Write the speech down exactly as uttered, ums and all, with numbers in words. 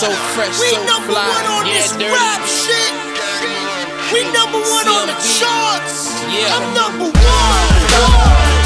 So fresh, We so number fly. one on Yeah, this dirty. rap shit. We number one on the C M B. charts. Yeah. I'm number one.